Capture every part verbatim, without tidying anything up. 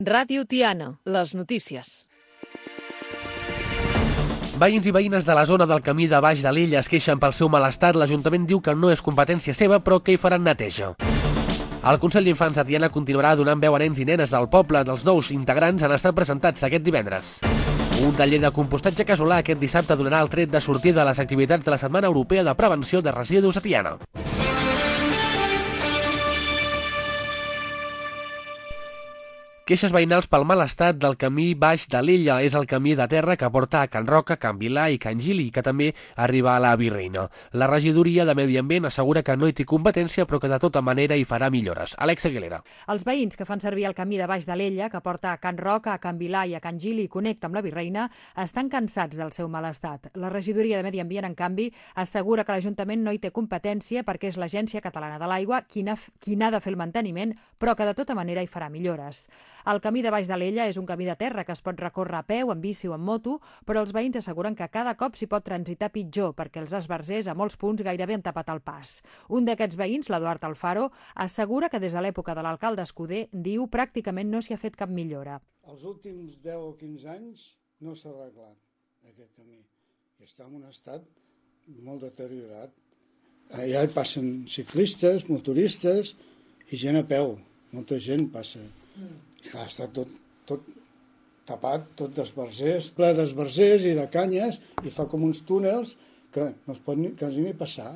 Ràdio Tiana, les notícies. Veïns i veïnes de la zona del camí de Baix de l'Illa es queixen pel seu mal estat. L'Ajuntament diu que no és competència seva, però que hi faran neteja. El Consell d'Infants de Tiana continuarà donant veu a nens i nenes del poble. Dels nous integrants han estat presentats aquest divendres. Un taller de compostatge casolà aquest dissabte donarà el tret de sortida a les activitats de la Setmana Europea de Prevenció de Residus a Tiana. Queixes veïnals pel mal estat del camí Baix de l'Illa. És el camí de terra que porta a Can Roca, Can Vilà i Can Gili, que també arriba a la Virreina. La regidoria de Medi Ambient assegura que no hi té competència, però que de tota manera hi farà millores. Alex Aguilera. Els veïns que fan servir el camí de Baix de l'Illa, que porta a Can Roca, a Can Vilà i a Can Gili i connecta amb la Virreina, estan cansats del seu mal estat. La regidoria de Medi Ambient, en canvi, assegura que l'Ajuntament no hi té competència perquè és l'Agència Catalana de l'Aigua qui n'ha de fer el manteniment, però que de tota manera hi farà millores. El camí de Baix de l'Illa és un camí de terra que es pot recórrer a peu, amb bici o amb moto, però els veïns asseguren que cada cop s'hi pot transitar pitjor perquè els esbarzers a molts punts gairebé han tapat el pas. Un d'aquests veïns, l'Eduard Alfaro, assegura que des de l'època de l'alcalde Escudé, diu, pràcticament no s'hi ha fet cap millora. Els últims deu o quinze anys no s'ha arreglat aquest camí i està en un estat molt deteriorat. Allà hi passen ciclistes, motoristes i gent a peu. Molta gent passa. I clar, està tot, tot tapat, tot d'esbarzers, ple d'esbarzers i de canyes, i fa com uns túnels que no es pot ni, quasi ni passar.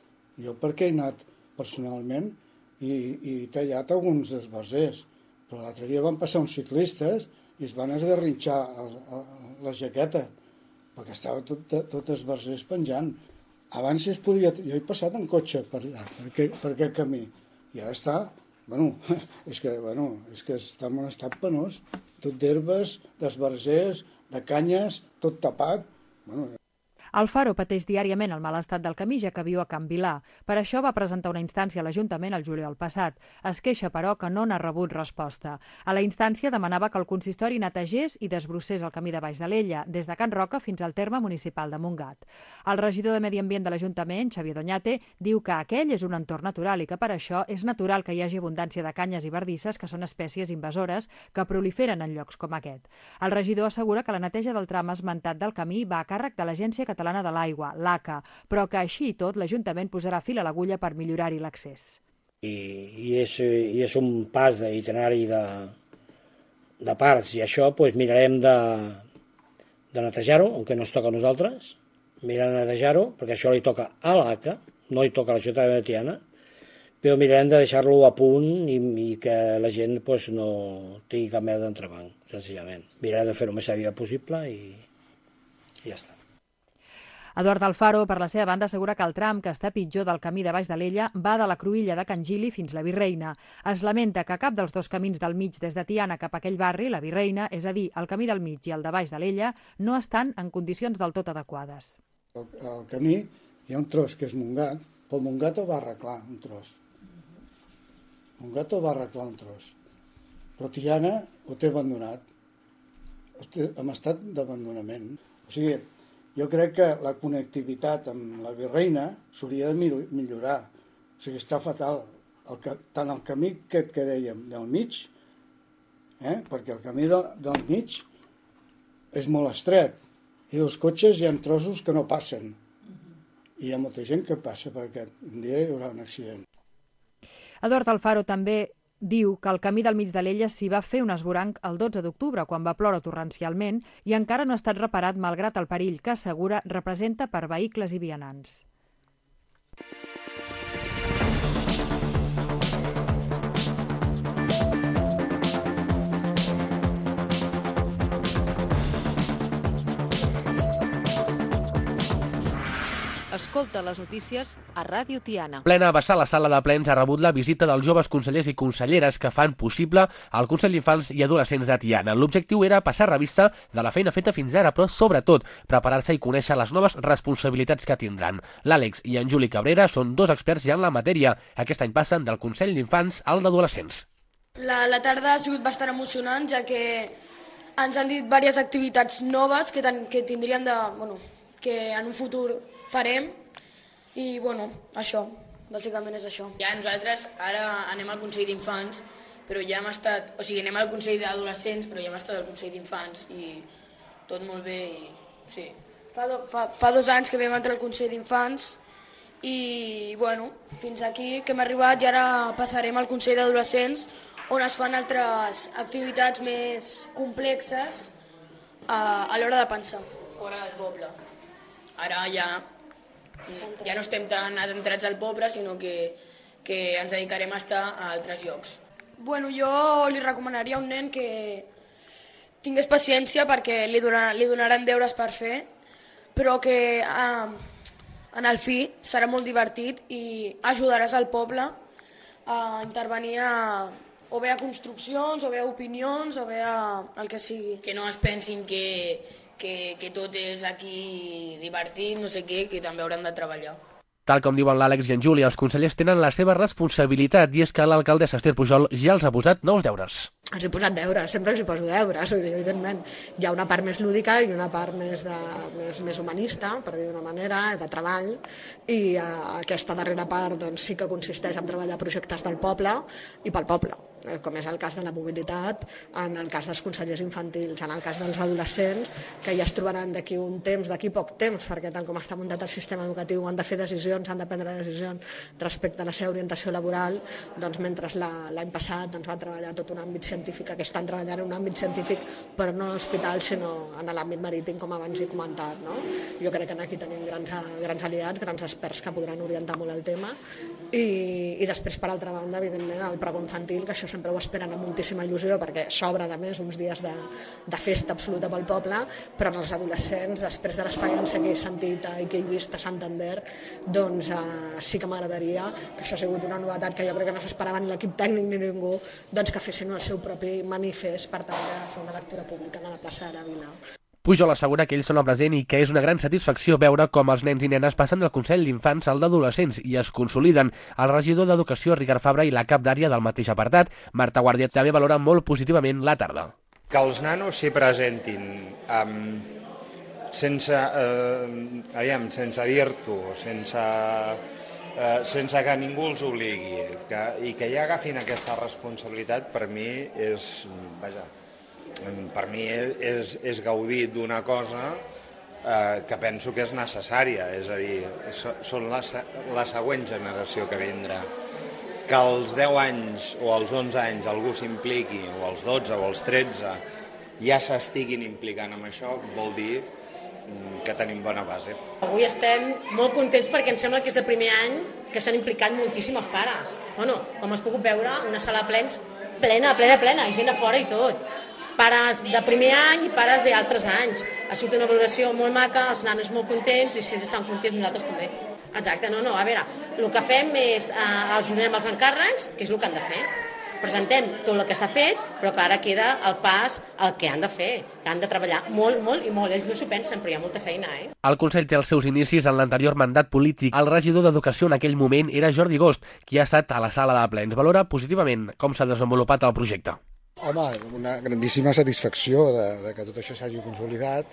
Jo perquè he anat personalment i, i he tallat alguns esbarzers, però l'altre dia van passar uns ciclistes i es van esgarrinxar el, el, la jaqueta, perquè estava tot, tot esbarzers penjant. Abans es podia, jo he passat en cotxe per allà, per aquest, per aquest camí, i ara està... Bueno, és que, bueno, és que està en un estat penós, tot d'herbes, d'esbarzers, de canyes, tot tapat. Bueno, Alfaro pateix diàriament el mal estat del camí, ja que viu a Can Vilà. Per això va presentar una instància a l'Ajuntament el juliol passat. Es queixa, però, que no n'ha rebut resposta. A la instància demanava que el consistori netegés i desbrossés el camí de Baix de l'Illa, des de Can Roca fins al terme municipal de Montgat. El regidor de Medi Ambient de l'Ajuntament, Xavier Doñate, diu que aquell és un entorn natural i que per això és natural que hi hagi abundància de canyes i bardisses, que són espècies invasores que proliferen en llocs com aquest. El regidor assegura que la neteja del tram esmentat del camí va a càrrec de l'Agència Catalana de l'Aigua, l'A C A, però que així i tot l'Ajuntament posarà fil a l'agulla per millorar-hi l'accés. I, i, és, I és un pas d'itinerari de, de parts, i això pues, mirarem de, de netejar-ho, aunque no es toca a nosaltres, mirarem de netejar-ho, perquè això li toca a l'A C A, no li toca a la ciutat de Tiana, però mirarem de deixar-lo a punt i, i que la gent pues, no tingui cap mena d'entrebanc, senzillament. Mirarem de fer-ho més aviat possible i, i ja està. Eduard Alfaro, per la seva banda, assegura que el tram que està pitjor del camí de Baix de l'Illa va de la cruïlla de Can Gili fins la Virreina. Es lamenta que cap dels dos camins del mig des de Tiana cap a aquell barri, la Virreina, és a dir, el camí del mig i el de Baix de l'Illa, no estan en condicions del tot adequades. El, el camí, hi ha un tros que és Montgat, però Montgat ho va arreglar, un tros. Montgat ho va arreglar un tros. Però Tiana ho té abandonat, ho té en estat d'abandonament. O sigui, jo crec que la connectivitat amb la Virreina s'hauria de millorar. O sigui, està fatal. El, tant el camí que, que dèiem del mig, eh? perquè el camí del, del mig és molt estret i els cotxes hi ha trossos que no passen. I hi ha molta gent que passa perquè un dia hi haurà un accident. Eduard Alfaro també diu que el camí del mig de l'Illa s'hi va fer un esvoranc el dotze d'octubre, quan va ploure torrencialment, i encara no ha estat reparat malgrat el perill que assegura representa per vehicles i vianants. Escolta les notícies a Ràdio Tiana. Plena vessar la sala de plens ha rebut la visita dels joves consellers i conselleres que fan possible el Consell d'Infants i Adolescents de Tiana. L'objectiu era passar revista de la feina feta fins ara, però sobretot preparar-se i conèixer les noves responsabilitats que tindran. L'Àlex i en Juli Cabrera són dos experts ja en la matèria. Aquest any passen del Consell d'Infants al d'Adolescents. La, la tarda ha sigut bastant emocionant, ja que ens han dit diverses activitats noves que, ten, que tindríem de... Bueno, que en un futur farem i, bueno, això, bàsicament és això. Ja nosaltres ara anem al Consell d'Infants, però ja hem estat, o sigui, anem al Consell d'Adolescents, però ja hem estat al Consell d'Infants i tot molt bé i sí. Fa, do, fa, fa dos anys que vam entrar al Consell d'Infants i, bueno, fins aquí que hem arribat i ara passarem al Consell d'Adolescents on es fan altres activitats més complexes a, a l'hora de pensar, fora del poble. Ara ja, ja no estem tan adentrats al poble, sinó que, que ens dedicarem a estar a altres llocs. Bueno, jo li recomanaria a un nen que tingués paciència perquè li, donaran, li donaran deures per fer, però que eh, en el fi serà molt divertit i ajudaràs al poble a intervenir a, o bé a construccions, o bé a opinions, o bé a el que sigui. Que no es pensin que, que, que tot és aquí divertit, no sé què, que també hauran de treballar. Tal com diuen l'Àlex i en Juli, els consellers tenen la seva responsabilitat i és que l'alcaldessa Esther Pujol ja els ha posat nous deures. Els he posat deures, sempre els hi poso deures, evidentment. Hi ha una part més lúdica i una part més, de, més, més humanista, per dir d'una manera, de treball, i eh, aquesta darrera part doncs, sí que consisteix en treballar projectes del poble i pel poble, eh, com és el cas de la mobilitat, en el cas dels consellers infantils, en el cas dels adolescents, que ja es trobaran d'aquí un temps, d'aquí poc temps, perquè tal com està muntat el sistema educatiu han de fer decisions, han de prendre decisions respecte a la seva orientació laboral, doncs mentre l'any passat doncs, va treballar tot un àmbit científic, que estan treballant en un àmbit científic, però no a l'hospital, sinó en l'àmbit marítim, com abans he comentat. No? Jo crec que aquí tenim grans, grans aliats, grans experts que podran orientar molt el tema, i, i després, per altra banda, evidentment, el pregó infantil, que això sempre ho esperen amb moltíssima il·lusió, perquè s'obre, a més, uns dies de, de festa absoluta pel poble, però els adolescents, després de l'experiència que he sentit i que he vist a Santander, doncs eh, sí que m'agradaria, que això ha sigut una novetat que jo crec que no s'esperava ni l'equip tècnic ni ningú, doncs que fessin el seu propi manifest per tal de fer una lectura pública a la plaça de la Vila. Pujol assegura que ells són el present i que és una gran satisfacció veure com els nens i nenes passen del Consell d'Infants al d'Adolescents i es consoliden. El regidor d'Educació, Ricard Fabra, i la cap d'àrea del mateix apartat, Marta Guàrdia, també valoren molt positivament la tarda. Que els nanos s'hi presentin amb, sense, eh, aviam, sense dir-t'ho, sense, eh, sense que ningú els obligui, que, i que ja agafin aquesta responsabilitat, per mi és, vaja, per mi és, és gaudir d'una cosa eh, que penso que és necessària, és a dir, són la, la següent generació que vindrà. Que als deu anys o als onze anys algú s'impliqui, o als dotze o als tretze, ja s'estiguin implicant amb això, vol dir que tenim bona base. Avui estem molt contents perquè em sembla que és el primer any que s'han implicat moltíssim els pares. Bueno, com has pogut veure, una sala plens, plena, plena, plena, i gent de fora i tot. Pares de primer any i pares d'altres anys. Ha sigut una valoració molt maca, els nanos molt contents i si ells estan contents nosaltres també. Exacte, no, no, a veure, el que fem és, eh, els donem els encàrrecs, que és el que han de fer. Presentem tot el que s'ha fet, però que ara queda el pas al que han de fer, que han de treballar molt, molt i molt. Ells no s'ho pensen, però hi ha molta feina, eh? El Consell té els seus inicis en l'anterior mandat polític. El regidor d'Educació en aquell moment era Jordi Gost, qui ha estat a la sala de plens. Valora positivament com s'ha desenvolupat el projecte. Home, una grandíssima satisfacció de, de que tot això s'hagi consolidat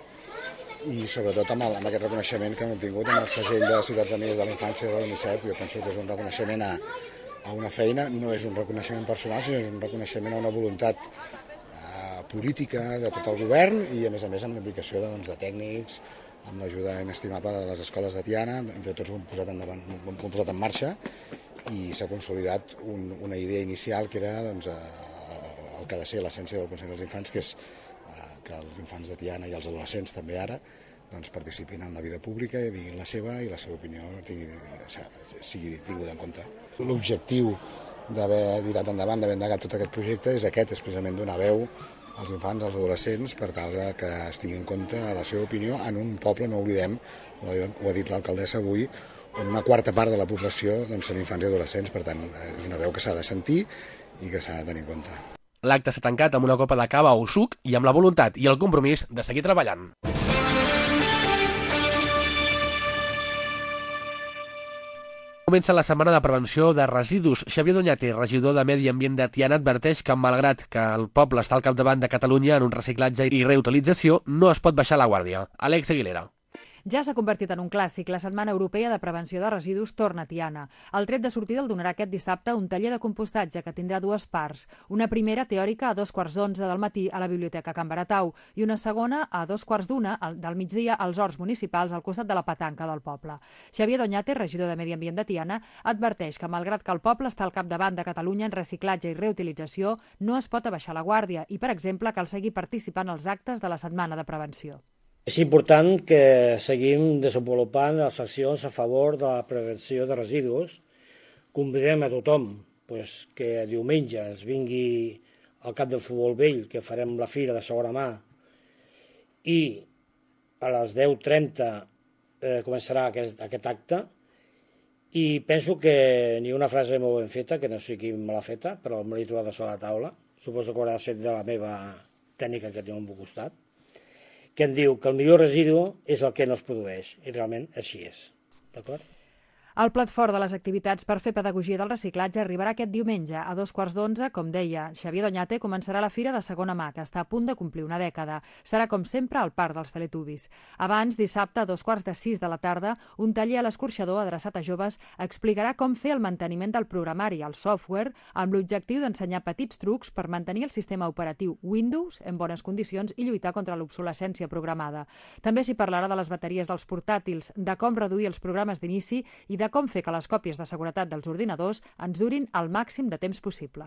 i sobretot amb, el, amb aquest reconeixement que hem obtingut amb el segell de Ciutats Amigues de la Infància de l'UNICEF. Jo penso que és un reconeixement a, a una feina, no és un reconeixement personal, sinó és un reconeixement a una voluntat eh, política de tot el govern i a més a més amb l'implicació de, doncs, de tècnics, amb l'ajuda inestimable de les escoles de Tiana, entre tots ho hem posat, endavant, ho hem posat en marxa i s'ha consolidat un, una idea inicial que era doncs, eh, el que ha de ser l'essència del Consell dels Infants, que és eh, que els infants de Tiana i els adolescents també ara doncs, participin en la vida pública i diguin la seva i la seva opinió tingui, sigui tinguda en compte. L'objectiu d'haver tirat endavant, d'haver endegat tot aquest projecte és aquest, és precisament donar veu als infants, als adolescents, per tal que es tingui en compte la seva opinió en un poble, no oblidem, ho ha dit l'alcaldessa avui, on una quarta part de la població doncs, són infants i adolescents, per tant és una veu que s'ha de sentir i que s'ha de tenir en compte. L'acte s'ha tancat amb una copa de cava o suc i amb la voluntat i el compromís de seguir treballant. Comença la setmana de prevenció de residus. Xavier Doñate, regidor de Medi Ambient de Tiana, adverteix que, malgrat que el poble està al capdavant de Catalunya en un reciclatge i reutilització, no es pot baixar la guàrdia. Àlex Aguilera. Ja s'ha convertit en un clàssic. La Setmana Europea de Prevenció de Residus torna a Tiana. El tret de sortida el donarà aquest dissabte un taller de compostatge que tindrà dues parts. Una primera teòrica a dos quarts d'onze del matí a la Biblioteca Can Baratau i una segona a dos quarts d'una del migdia als horts municipals al costat de la petanca del poble. Xavier Doñate, regidor de Medi Ambient de Tiana, adverteix que malgrat que el poble està al capdavant de Catalunya en reciclatge i reutilització, no es pot abaixar la guàrdia i, per exemple, cal seguir participant als actes de la Setmana de Prevenció. És important que seguim desenvolupant les accions a favor de la prevenció de residus. Convidem a tothom pues, que diumenge es vingui al camp de futbol vell, que farem la fira de segona mà, i a les deu trenta eh, començarà aquest, aquest acte. I penso que ni una frase molt ben feta, que no sigui mala feta, però el monitor ha de sobre la taula. Suposo que haurà de ser de la meva tècnica que tinc al meu costat, que em diu que el millor residu és el que no es produeix, i realment així és. D'acord? El plat fort de les activitats per fer pedagogia del reciclatge arribarà aquest diumenge a dos quarts d'onze, com deia. Xavier Doñate començarà la fira de segona mà, que està a punt de complir una dècada. Serà, com sempre, al Parc dels Teletubbies. Abans, dissabte, a dos quarts de sis de la tarda, un taller a l'escorxador adreçat a joves explicarà com fer el manteniment del programari, el software, amb l'objectiu d'ensenyar petits trucs per mantenir el sistema operatiu Windows en bones condicions i lluitar contra l'obsolescència programada. També s'hi parlarà de les bateries dels portàtils, de com reduir els programes d'inici i de com fer que les còpies de seguretat dels ordinadors ens durin el màxim de temps possible.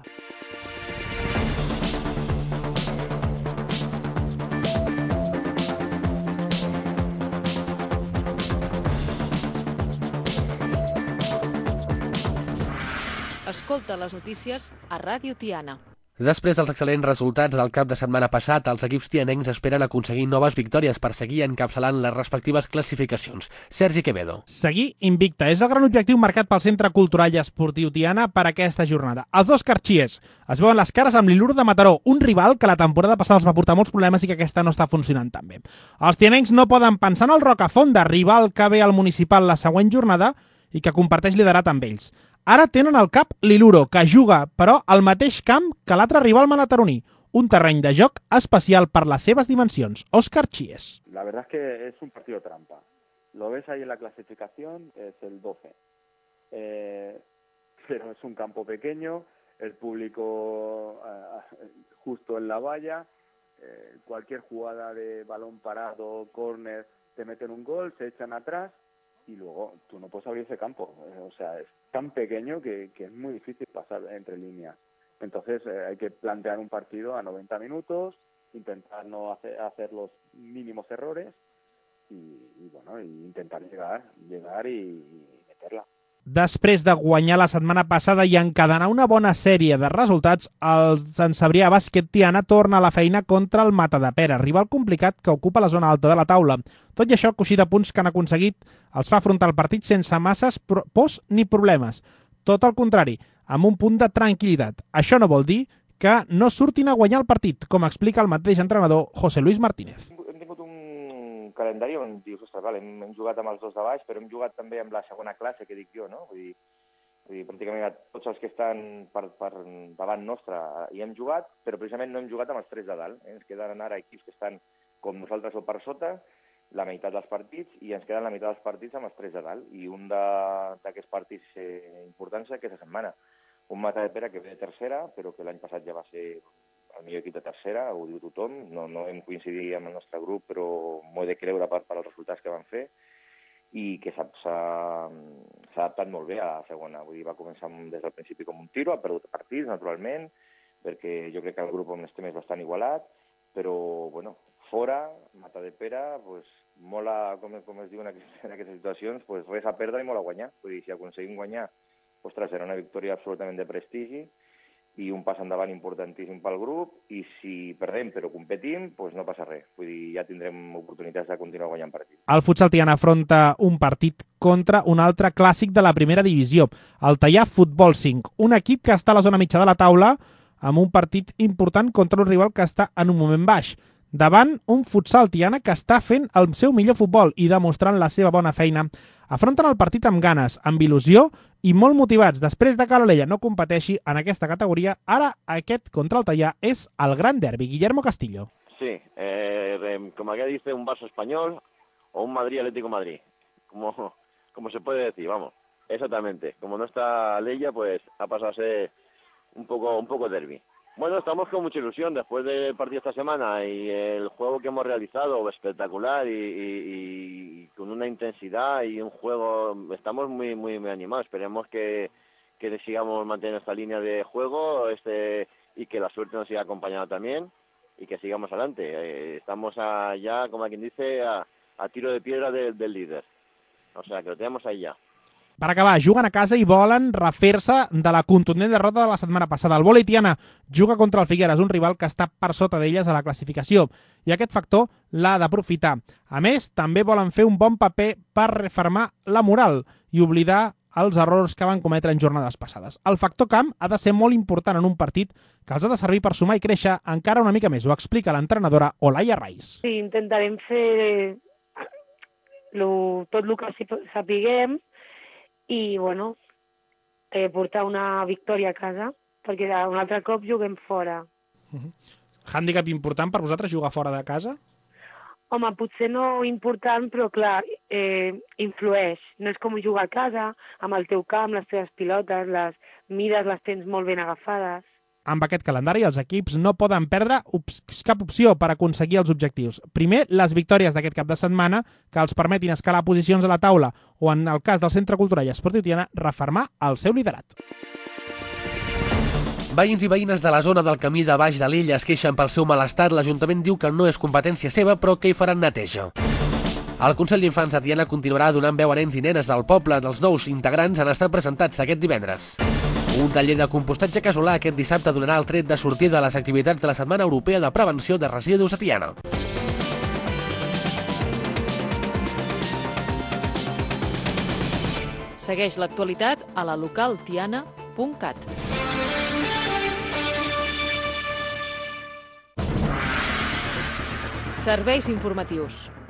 Escolta les notícies a Ràdio Tiana. Després dels excel·lents resultats del cap de setmana passat, els equips tianencs esperen aconseguir noves victòries per seguir encapçalant les respectives classificacions. Sergi Quevedo. Seguir invicta és el gran objectiu marcat pel Centre Cultural i Esportiu Tiana per aquesta jornada. Els dos carxiers es veuen les cares amb l'Ilur de Mataró, un rival que la temporada passada els va portar molts problemes i que aquesta no està funcionant tan bé. Els tianencs no poden pensar en el Rocafonda, rival que ve al municipal la següent jornada i que comparteix liderat amb ells. Ara tenen al cap l'Iluro, que juga, però, al mateix camp que l'altre rival manataroní, un terreny de joc especial per les seves dimensions. Òscar Chies. La verdad es que es un partido trampa. Lo ves ahí en la clasificación, es el doce. Eh, pero es un campo pequeño, el público eh, justo en la valla, eh, cualquier jugada de balón parado, córner, te meten un gol, se echan atrás, y luego tú no puedes abrir ese campo. O sea, es tan pequeño que, que es muy difícil pasar entre líneas. Entonces eh, hay que plantear un partido a noventa minutos, intentar no hacer, hacer los mínimos errores y, y bueno, y intentar llegar, llegar y, y meterla. Després de guanyar la setmana passada i encadenar una bona sèrie de resultats, el Sant Cebrià Bàsquet Tiana torna a la feina contra el Matadepera, rival complicat que ocupa la zona alta de la taula. Tot i això, el coixí de punts que han aconseguit els fa afrontar el partit sense masses pors ni problemes. Tot el contrari, amb un punt de tranquil·litat. Això no vol dir que no surtin a guanyar el partit, com explica el mateix entrenador José Luis Martínez. Hem tingut un calendari on dius, ostres, vale, hem, hem jugat amb els dos de baix, però hem jugat també amb la segona classe, que dic jo, no? Vull dir, vull dir pràcticament tots els que estan per, per davant nostre hi hem jugat, però precisament no hem jugat amb els tres de dalt. Eh? Ens queden ara equips que estan com nosaltres o per sota, la meitat dels partits, i ens queden la meitat dels partits amb els tres de dalt. I un d'aquests partits eh, importants aquesta setmana. Un Matadepera que ve de tercera, però que l'any passat ja va ser el millor equip de tercera, ho diu tothom. No, no hem coincidit amb el nostre grup, però m'ho he de creure per, per els resultats que van fer, i que s'ha adaptat molt bé a la segona. Vull dir, va començar des del principi com un tiro, ha perdut partits, naturalment, perquè jo crec que el grup on estem és bastant igualat, però, bueno, fora, Matadepera, pues, mola, com, com es diu en aquestes, en aquestes situacions, pues, res a perdre i molt a guanyar. Vull dir, si aconseguim guanyar, ostres, serà una victòria absolutament de prestigi i un pas endavant importantíssim pel grup, i si perdem però competim, doncs no passa res. Vull dir, ja tindrem oportunitats de continuar guanyant partits. El futsal Tiana afronta un partit contra un altre clàssic de la primera divisió, el Teià Futbol cinc, un equip que està a la zona mitja de la taula amb un partit important contra un rival que està en un moment baix. Davant un futsal Tiana que està fent el seu millor futbol i demostrant la seva bona feina. Afronten el partit amb ganes, amb il·lusió i molt motivats. Després de que l'Alella no competeixi en aquesta categoria, ara aquest contra el Teià és el gran derbi. Guillermo Castillo. Sí, eh, como acá dice, un Barça español, o un Madrid-Atlético Madrid, como, como se puede decir, vamos. Exactamente. Como no está Leia, pues ha pasado a ser un poco, un poco derbi. Bueno, estamos con mucha ilusión después del partido esta semana y el juego que hemos realizado espectacular y, y, y con una intensidad y un juego, estamos muy muy muy animados. Esperemos que, que sigamos manteniendo esta línea de juego este y que la suerte nos siga acompañando también y que sigamos adelante. Eh, estamos a, ya, como quien dice, a, a tiro de piedra de, del líder. O sea, que lo tenemos ahí ya. Per acabar, juguen a casa i volen refer-se de la contundent derrota de la setmana passada. El Vòlei Tiana juga contra el Figueres, un rival que està per sota d'elles a la classificació, i aquest factor l'ha d'aprofitar. A més, també volen fer un bon paper per refermar la moral i oblidar els errors que van cometre en jornades passades. El factor camp ha de ser molt important en un partit que els ha de servir per sumar i créixer encara una mica més. Ho explica l'entrenadora Olaia Rais. Sí, intentarem fer lo, tot el que sapiguem i, bueno, eh, portar una victòria a casa, perquè un altre cop juguem fora. Uh-huh. Hàndicap important per vosaltres jugar fora de casa? Home, potser no important, però clar, eh, influeix. No és com jugar a casa, amb el teu camp, les teves pilotes, les mides les tens molt ben agafades. Amb aquest calendari, els equips no poden perdre cap opció per aconseguir els objectius. Primer, les victòries d'aquest cap de setmana que els permetin escalar posicions a la taula o, en el cas del Centre Cultural i Esportiu Tiana, refermar el seu liderat. Veïns i veïnes de la zona del camí de baix de l'illa es queixen pel seu mal estat. L'Ajuntament diu que no és competència seva, però que hi faran neteja. El Consell d'Infants de Tiana continuarà donant veu a nens i nenes del poble. Dels nous integrants han estat presentats aquest divendres. Un taller de compostatge casolà aquest dissabte donarà el tret de sortida a les activitats de la Setmana Europea de Prevenció de Residus a Tiana. Segueix l'actualitat a la local tiana punt cat. Serveis informatius.